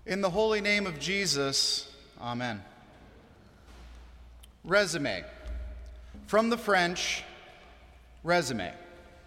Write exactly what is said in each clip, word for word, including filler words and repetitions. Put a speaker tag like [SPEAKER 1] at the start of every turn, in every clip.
[SPEAKER 1] In the holy name of Jesus, amen. Resume. From the French, resume.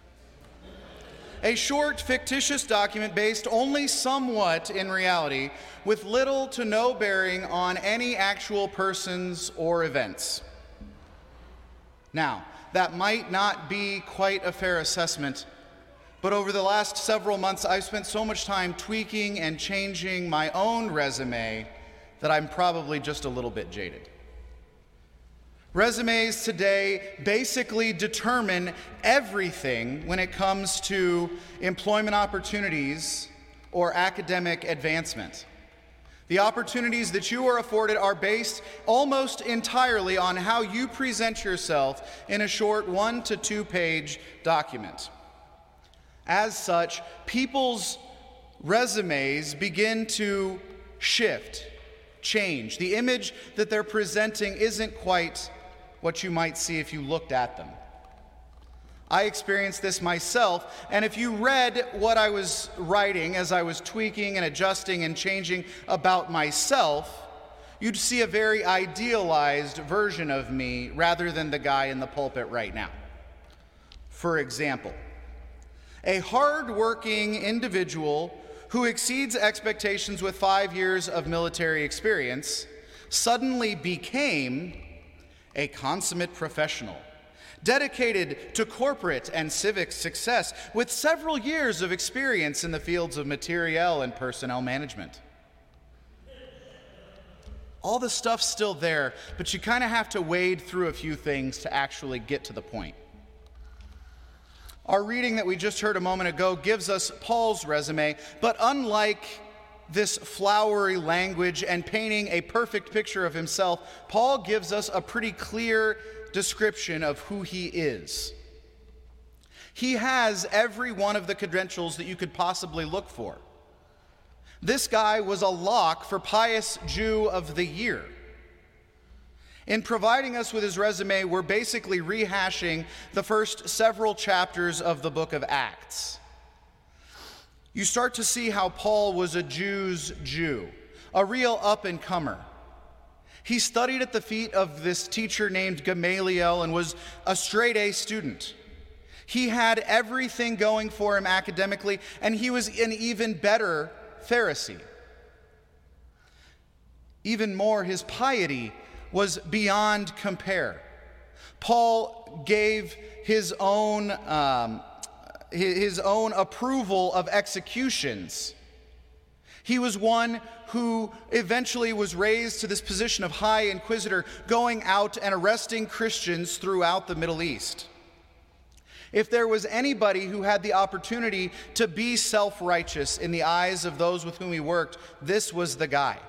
[SPEAKER 1] A short, fictitious document based only somewhat in reality, with little to no bearing on any actual persons or events. Now, that might not be quite a fair assessment, but over the last several months, I've spent so much time tweaking and changing my own resume that I'm probably just a little bit jaded. Resumes today basically determine everything when it comes to employment opportunities or academic advancement. The opportunities that you are afforded are based almost entirely on how you present yourself in a short one to two page document. As such, people's resumes begin to shift, change. The image that they're presenting isn't quite what you might see if you looked at them. I experienced this myself, and if you read what I was writing as I was tweaking and adjusting and changing about myself, you'd see a very idealized version of me rather than the guy in the pulpit right now. For example, a hard-working individual who exceeds expectations with five years of military experience suddenly became a consummate professional, dedicated to corporate and civic success, with several years of experience in the fields of materiel and personnel management. All the stuff's still there, but you kind of have to wade through a few things to actually get to the point. Our reading that we just heard a moment ago gives us Paul's resume, but unlike this flowery language and painting a perfect picture of himself, Paul gives us a pretty clear description of who he is. He has every one of the credentials that you could possibly look for. This guy was a lock for Pious Jew of the Year. In providing us with his resume, we're basically rehashing the first several chapters of the book of Acts. You start to see how Paul was a Jew's Jew, a real up-and-comer. He studied at the feet of this teacher named Gamaliel and was a straight-A student. He had everything going for him academically, and he was an even better Pharisee. Even more, his piety was beyond compare. Paul gave his own um, his own approval of executions. He was one who eventually was raised to this position of high inquisitor, going out and arresting Christians throughout the Middle East. If there was anybody who had the opportunity to be self-righteous in the eyes of those with whom he worked, this was the guy.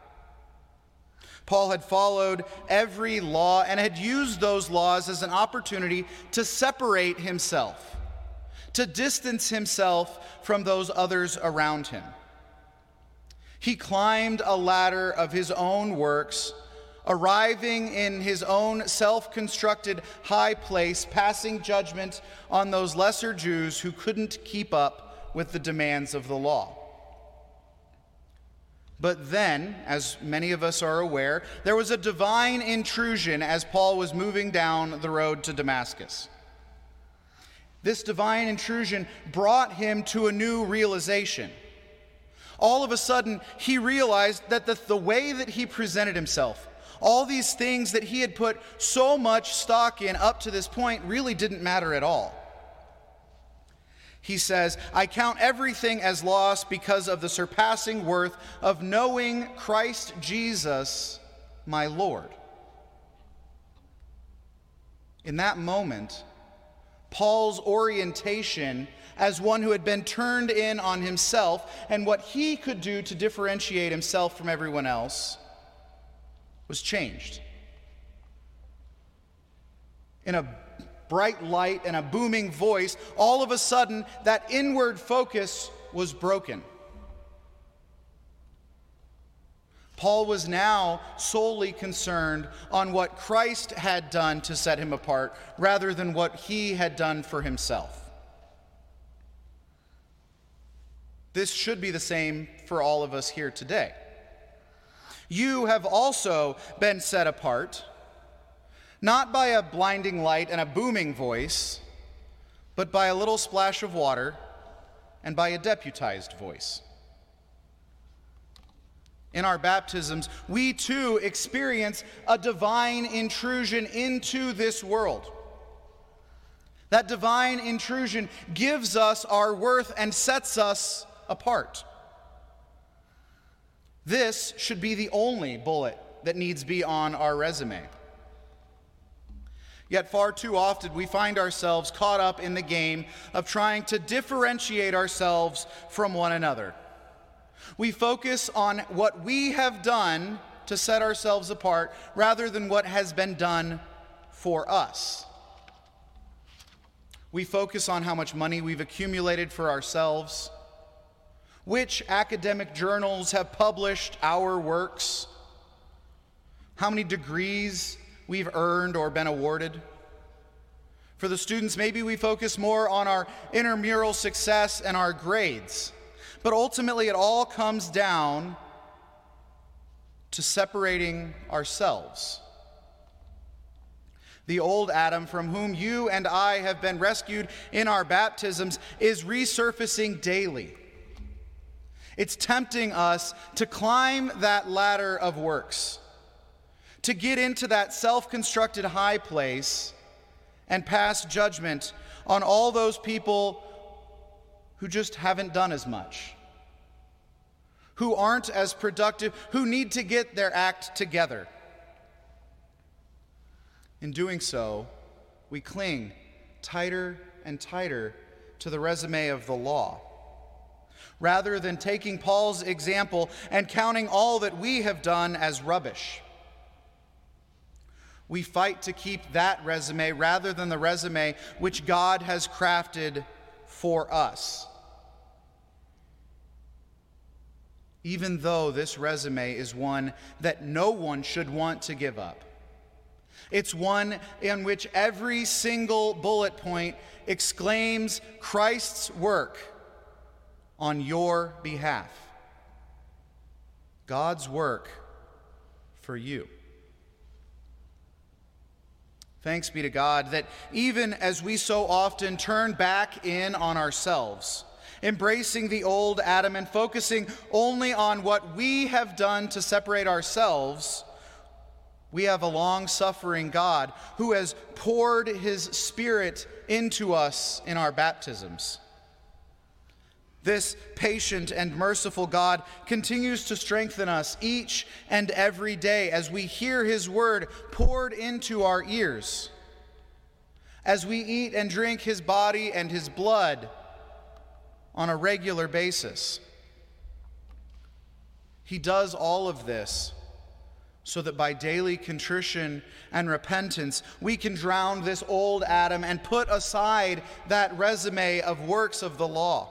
[SPEAKER 1] Paul had followed every law and had used those laws as an opportunity to separate himself, to distance himself from those others around him. He climbed a ladder of his own works, arriving in his own self-constructed high place, passing judgment on those lesser Jews who couldn't keep up with the demands of the law. But then, as many of us are aware, there was a divine intrusion as Paul was moving down the road to Damascus. This divine intrusion brought him to a new realization. All of a sudden, he realized that the, the way that he presented himself, all these things that he had put so much stock in up to this point, really didn't matter at all. He says, I count everything as loss because of the surpassing worth of knowing Christ Jesus, my Lord. In that moment, Paul's orientation as one who had been turned in on himself and what he could do to differentiate himself from everyone else was changed. In a bright light and a booming voice, all of a sudden, that inward focus was broken. Paul was now solely concerned on what Christ had done to set him apart, rather than what he had done for himself. This should be the same for all of us here today. You have also been set apart, not by a blinding light and a booming voice, but by a little splash of water and by a deputized voice. In our baptisms, we too experience a divine intrusion into this world. That divine intrusion gives us our worth and sets us apart. This should be the only bullet that needs to be on our resume. Yet far too often we find ourselves caught up in the game of trying to differentiate ourselves from one another. We focus on what we have done to set ourselves apart rather than what has been done for us. We focus on how much money we've accumulated for ourselves, which academic journals have published our works, how many degrees we've earned or been awarded. For the students, maybe we focus more on our intramural success and our grades. But ultimately, it all comes down to separating ourselves. The old Adam, from whom you and I have been rescued in our baptisms, is resurfacing daily. It's tempting us to climb that ladder of works, to get into that self-constructed high place and pass judgment on all those people who just haven't done as much, who aren't as productive, who need to get their act together. In doing so, we cling tighter and tighter to the resume of the law, rather than taking Paul's example and counting all that we have done as rubbish. We fight to keep that resume rather than the resume which God has crafted for us. Even though this resume is one that no one should want to give up. It's one in which every single bullet point exclaims Christ's work on your behalf. God's work for you. Thanks be to God that even as we so often turn back in on ourselves, embracing the old Adam and focusing only on what we have done to separate ourselves, we have a long-suffering God who has poured his Spirit into us in our baptisms. This patient and merciful God continues to strengthen us each and every day as we hear his word poured into our ears, as we eat and drink his body and his blood on a regular basis. He does all of this so that by daily contrition and repentance, we can drown this old Adam and put aside that resume of works of the law.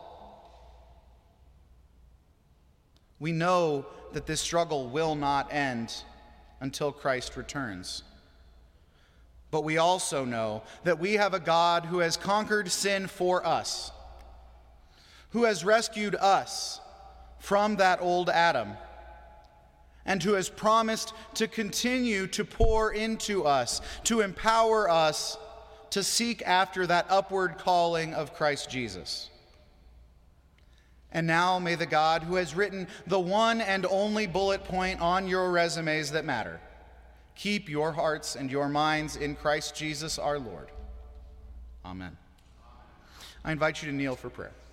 [SPEAKER 1] We know that this struggle will not end until Christ returns. But we also know that we have a God who has conquered sin for us, who has rescued us from that old Adam, and who has promised to continue to pour into us, to empower us to seek after that upward calling of Christ Jesus. And now may the God who has written the one and only bullet point on your resumes that matter, keep your hearts and your minds in Christ Jesus our Lord. Amen. I invite you to kneel for prayer.